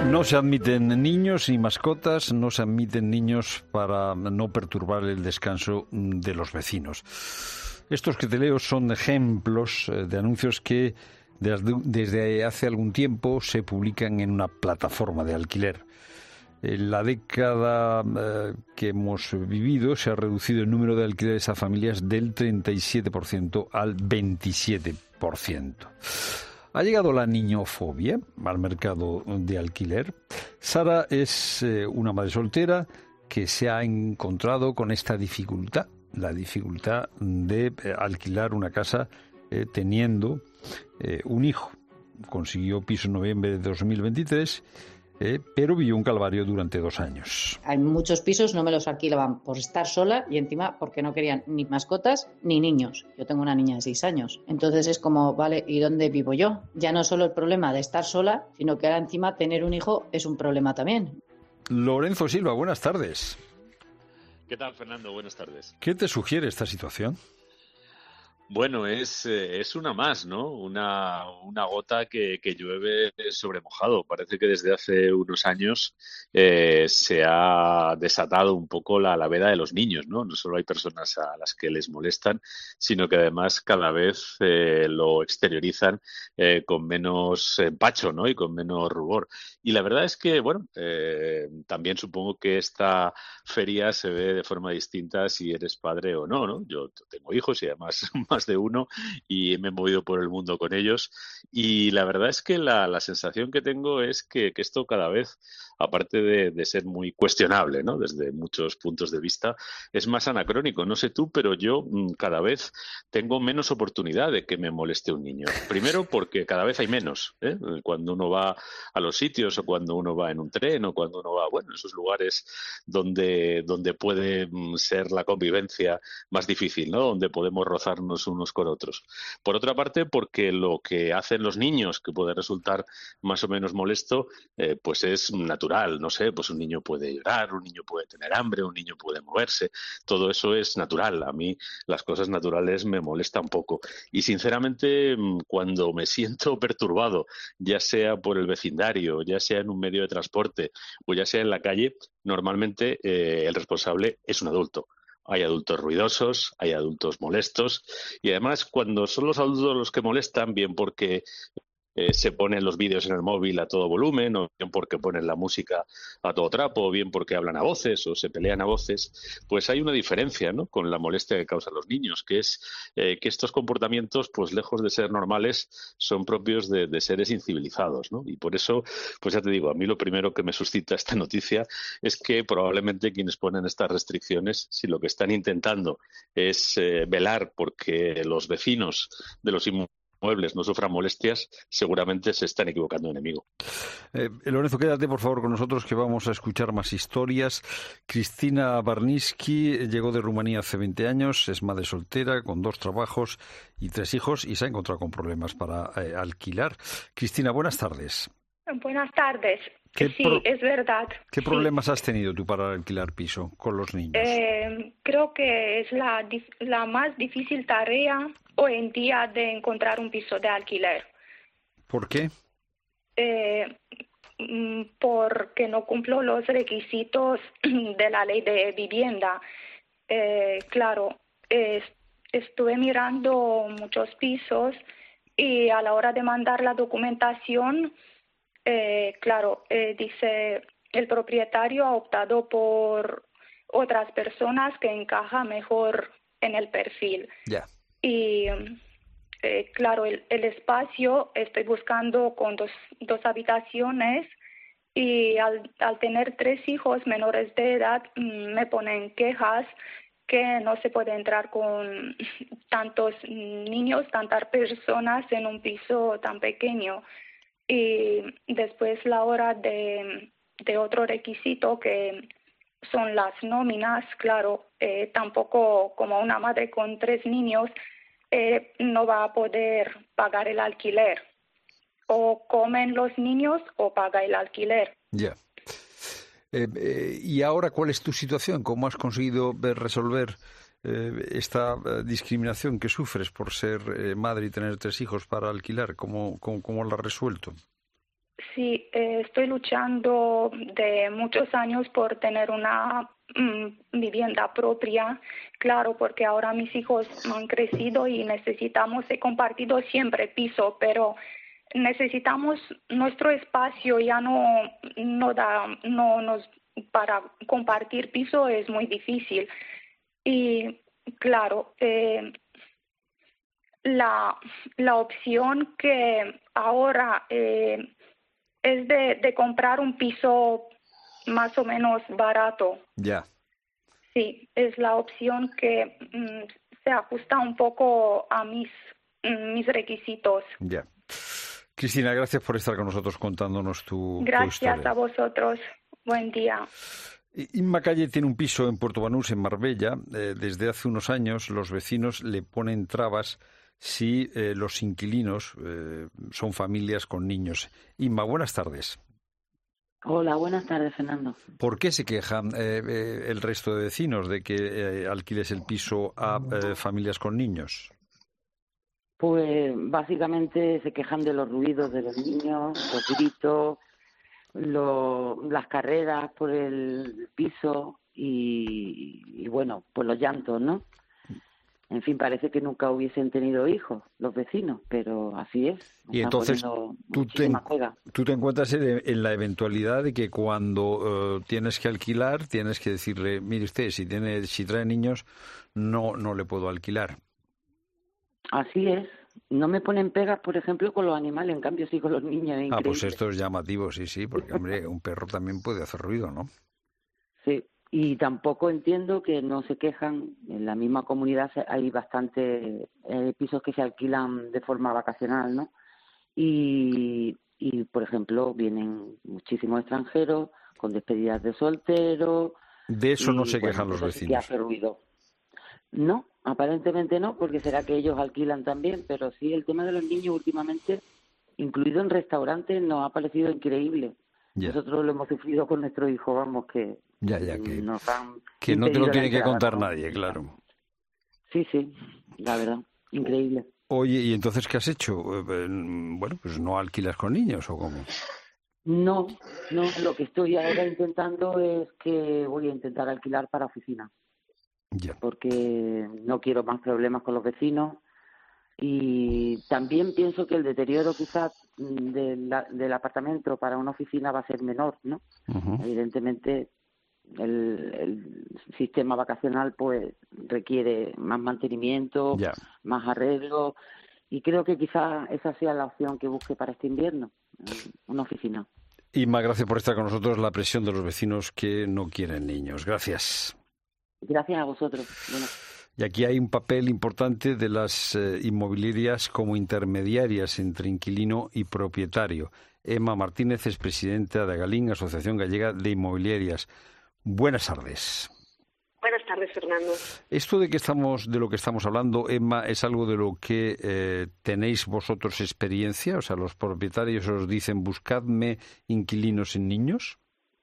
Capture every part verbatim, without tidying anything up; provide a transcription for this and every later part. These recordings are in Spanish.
No se admiten niños y mascotas, no se admiten niños para no perturbar el descanso de los vecinos. Estos que te leo son ejemplos de anuncios que desde hace algún tiempo se publican en una plataforma de alquiler. En la década eh, que hemos vivido se ha reducido el número de alquileres a familias del treinta y siete por ciento al veintisiete por ciento. Ha llegado la niñofobia al mercado de alquiler. Sara es eh, una madre soltera que se ha encontrado con esta dificultad, la dificultad de eh, alquilar una casa eh, teniendo eh, un hijo. Consiguió piso en noviembre de dos mil veintitrés, eh, pero vivió un calvario durante dos años. Hay muchos pisos, no me los alquilaban por estar sola y encima porque no querían ni mascotas ni niños. Yo tengo una niña de seis años. Entonces es como, vale, ¿y dónde vivo yo? Ya no solo el problema de estar sola, sino que ahora encima tener un hijo es un problema también. Lorenzo Silva, buenas tardes. ¿Qué tal, Fernando? Buenas tardes. ¿Qué te sugiere esta situación? Bueno, es, es una más, ¿no? Una, una gota que, que llueve sobre mojado. Parece que desde hace unos años eh, se ha desatado un poco la, la veda de los niños, ¿no? No solo hay personas a las que les molestan, sino que además cada vez eh, lo exteriorizan eh, con menos empacho, ¿no? Y con menos rubor. Y la verdad es que, bueno, eh, también supongo que esta feria se ve de forma distinta si eres padre o no, ¿no? Yo tengo hijos y además más de uno y me he movido por el mundo con ellos y la verdad es que la, la sensación que tengo es que, que esto cada vez, aparte de, de ser muy cuestionable, ¿no? Desde muchos puntos de vista, es más anacrónico. No sé tú, pero yo cada vez tengo menos oportunidad de que me moleste un niño. Primero porque cada vez hay menos, ¿eh? Cuando uno va a los sitios o cuando uno va en un tren o cuando uno va, bueno, en esos lugares donde, donde puede ser la convivencia más difícil, ¿no? Donde podemos rozarnos unos con otros. Por otra parte, porque lo que hacen los niños, que puede resultar más o menos molesto, eh, pues es natural, no sé, pues un niño puede llorar, un niño puede tener hambre, un niño puede moverse, todo eso es natural. A mí las cosas naturales me molestan poco. Y sinceramente, cuando me siento perturbado, ya sea por el vecindario, ya sea en un medio de transporte o ya sea en la calle, normalmente eh, el responsable es un adulto. Hay adultos ruidosos, hay adultos molestos y además cuando son los adultos los que molestan, bien porque eh, se ponen los vídeos en el móvil a todo volumen, o bien porque ponen la música a todo trapo, o bien porque hablan a voces o se pelean a voces, pues hay una diferencia, ¿no? Con la molestia que causan los niños, que es eh, que estos comportamientos, pues lejos de ser normales, son propios de, de seres incivilizados, ¿no? Y por eso, pues ya te digo, a mí lo primero que me suscita esta noticia es que probablemente quienes ponen estas restricciones, si lo que están intentando es eh, velar porque los vecinos de los inmuebles muebles no sufran molestias, seguramente se están equivocando de enemigo. Eh, Lorenzo, quédate por favor con nosotros que vamos a escuchar más historias. Cristina Barniski llegó de Rumanía hace veinte años, es madre soltera con dos trabajos y tres hijos y se ha encontrado con problemas para eh, alquilar. Cristina, buenas tardes. Buenas tardes. ¿Qué sí, pro- es verdad. ¿Qué sí. problemas has tenido tú para alquilar piso con los niños? Eh, creo que es la, la más difícil tarea hoy en día de encontrar un piso de alquiler. ¿Por qué? Eh, porque no cumplo los requisitos de la ley de vivienda. Eh, claro, eh, estuve mirando muchos pisos y a la hora de mandar la documentación, eh, claro, eh, dice el propietario ha optado por otras personas que encajan mejor en el perfil. Ya. Yeah. Y eh, claro, el, el espacio estoy buscando con dos, dos habitaciones y al, al tener tres hijos menores de edad me ponen quejas que no se puede entrar con tantos niños, tantas personas en un piso tan pequeño. Y después la hora de, de otro requisito que son las nóminas, claro, eh, tampoco como una madre con tres niños eh, no va a poder pagar el alquiler. O comen los niños o paga el alquiler. Ya. Eh, eh, ¿Y ahora cuál es tu situación? ¿Cómo has conseguido resolver eh, esta eh, discriminación que sufres por ser eh, madre y tener tres hijos para alquilar? ¿Cómo, cómo, cómo lo has resuelto? sí, eh, estoy luchando de muchos años por tener una mm, vivienda propia, claro, porque ahora mis hijos han crecido y necesitamos, he compartido siempre piso, pero necesitamos nuestro espacio, ya no, no da, no nos, para compartir piso es muy difícil. Y claro, eh, la, la opción que ahora eh, es de, de comprar un piso más o menos barato. Ya. Sí, es la opción que mm, se ajusta un poco a mis, mm, mis requisitos. Ya. Cristina, gracias por estar con nosotros contándonos tu, Gracias tu historia. a vosotros. Buen día. Inma Calle tiene un piso en Puerto Banús, en Marbella. Eh, desde hace unos años los vecinos le ponen trabas si eh, los inquilinos eh, son familias con niños. Inma, buenas tardes. Hola, buenas tardes, Fernando. ¿Por qué se quejan eh, eh, el resto de vecinos de que eh, alquiles el piso a eh, familias con niños? Pues básicamente se quejan de los ruidos de los niños, los gritos, lo, las carreras por el piso y, y bueno, pues los llantos, ¿no? En fin, parece que nunca hubiesen tenido hijos los vecinos, pero así es. Y entonces tú te, tú te encuentras en, en la eventualidad de que cuando uh, tienes que alquilar, tienes que decirle, mire usted, si tiene, si trae niños, no, no le puedo alquilar. Así es. No me ponen pegas, por ejemplo, con los animales, en cambio sí con los niños. Es ah, increíble. Pues esto es llamativo, sí, sí, porque, hombre, un perro también puede hacer ruido, ¿no? Sí, y tampoco entiendo que no se quejan. En la misma comunidad hay bastantes eh, pisos que se alquilan de forma vacacional, ¿no? Y, y, por ejemplo, vienen muchísimos extranjeros con despedidas de solteros. De eso y, no se bueno, quejan los eso vecinos. Sí que hace ruido. No, aparentemente no, porque será que ellos alquilan también, pero sí el tema de los niños últimamente, incluido en restaurantes, nos ha parecido increíble. Yeah. Nosotros lo hemos sufrido con nuestro hijo, vamos, que, ya, ya, que, nos han que no te lo tiene entrada, que contar ¿no? nadie, claro. Sí, sí, la verdad, increíble. Oye, ¿y entonces qué has hecho? Bueno, pues no alquilas con niños, ¿o cómo? No, no, lo que estoy ahora intentando es que voy a intentar alquilar para oficina. Ya. Porque no quiero más problemas con los vecinos y también pienso que el deterioro quizás de la, del apartamento para una oficina va a ser menor, ¿no? Uh-huh. Evidentemente el, el sistema vacacional pues requiere más mantenimiento, yeah. más arreglo y creo que quizás esa sea la opción que busque para este invierno, una oficina. Inma, gracias por estar con nosotros. La presión de los vecinos que no quieren niños. Gracias. Gracias a vosotros. Bueno. Y aquí hay un papel importante de las eh, inmobiliarias como intermediarias entre inquilino y propietario. Emma Martínez es presidenta de Agalín, Asociación Gallega de Inmobiliarias. Buenas tardes. Buenas tardes, Fernando. Esto de que estamos, de lo que estamos hablando, Emma, ¿es algo de lo que eh, tenéis vosotros experiencia? O sea, los propietarios os dicen, buscadme inquilinos sin niños.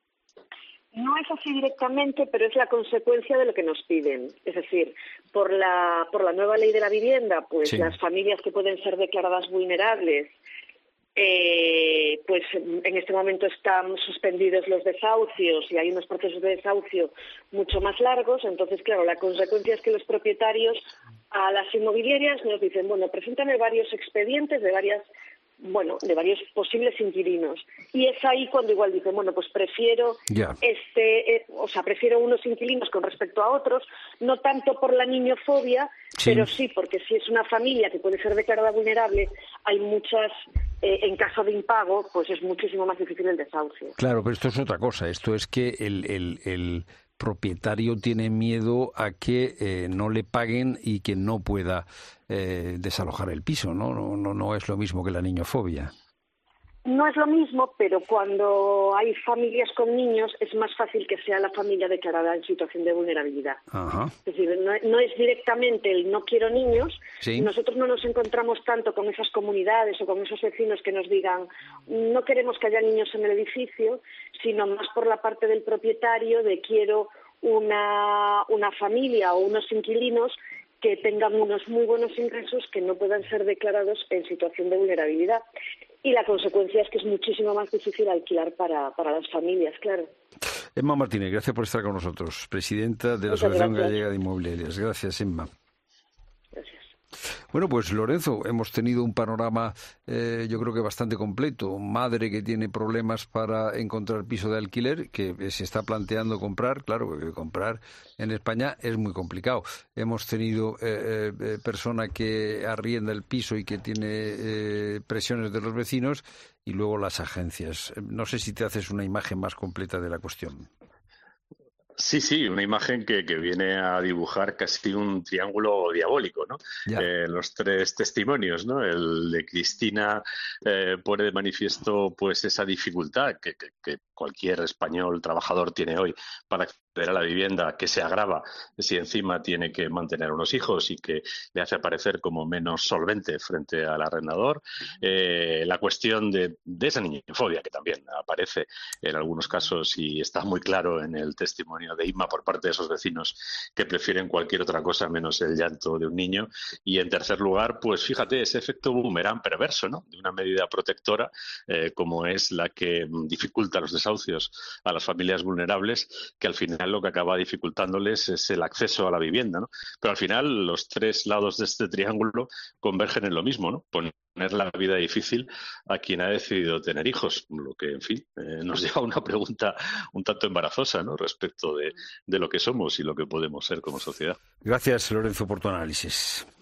No es así directamente, pero es la consecuencia de lo que nos piden. Es decir, por la por la nueva ley de la vivienda, pues sí. Las familias que pueden ser declaradas vulnerables, eh, pues en este momento están suspendidos los desahucios y hay unos procesos de desahucio mucho más largos. Entonces, claro, la consecuencia es que los propietarios a las inmobiliarias nos dicen, bueno, preséntame varios expedientes de varias... bueno, de varios posibles inquilinos. Y es ahí cuando igual dicen, bueno, pues prefiero yeah. este, eh, o sea, prefiero unos inquilinos con respecto a otros, no tanto por la niñofobia, sí. pero sí porque si es una familia que puede ser declarada vulnerable, hay muchas, eh, en caso de impago, pues es muchísimo más difícil el desahucio. Claro, pero esto es otra cosa, esto es que el... el, el... propietario tiene miedo a que eh, no le paguen y que no pueda eh, desalojar el piso, ¿no? No, no, no es lo mismo que la niñofobia. No es lo mismo, pero cuando hay familias con niños es más fácil que sea la familia declarada en situación de vulnerabilidad. Ajá. Es decir, no, no es directamente el no quiero niños. ¿Sí? Nosotros no nos encontramos tanto con esas comunidades o con esos vecinos que nos digan no queremos que haya niños en el edificio, sino más por la parte del propietario de quiero una, una familia o unos inquilinos que tengan unos muy buenos ingresos que no puedan ser declarados en situación de vulnerabilidad. y la consecuencia es que es muchísimo más difícil alquilar para, para las familias, claro. Emma Martínez, gracias por estar con nosotros, presidenta de la Muchas Asociación gracias. Gallega de Inmobiliarias. Gracias, Emma. Gracias. Bueno, pues Lorenzo, hemos tenido un panorama eh, yo creo que bastante completo. Madre que tiene problemas para encontrar piso de alquiler, que se está planteando comprar, claro, porque comprar en España es muy complicado. Hemos tenido eh, eh, persona que arrienda el piso y que tiene eh, presiones de los vecinos, y luego las agencias. No sé si te haces una imagen más completa de la cuestión. Sí, sí, una imagen que, que viene a dibujar casi un triángulo diabólico, ¿no? Eh, los tres testimonios, ¿no? El de Cristina eh, pone de manifiesto pues esa dificultad que, que, que cualquier español trabajador tiene hoy para acceder a la vivienda, que se agrava si encima tiene que mantener unos hijos y que le hace aparecer como menos solvente frente al arrendador. Eh, la cuestión de, de esa niñofobia que también aparece en algunos casos y está muy claro en el testimonio de Inma por parte de esos vecinos que prefieren cualquier otra cosa menos el llanto de un niño. Y en tercer lugar, pues fíjate, ese efecto boomerang perverso, ¿no? De una medida protectora eh, como es la que dificulta los desahucios a las familias vulnerables, que al final lo que acaba dificultándoles es el acceso a la vivienda, ¿no? Pero al final los tres lados de este triángulo convergen en lo mismo, ¿no? Poner la vida difícil a quien ha decidido tener hijos, lo que, en fin, eh, nos lleva a una pregunta un tanto embarazosa, ¿no? Respecto de, de lo que somos y lo que podemos ser como sociedad. Gracias, Lorenzo, por tu análisis.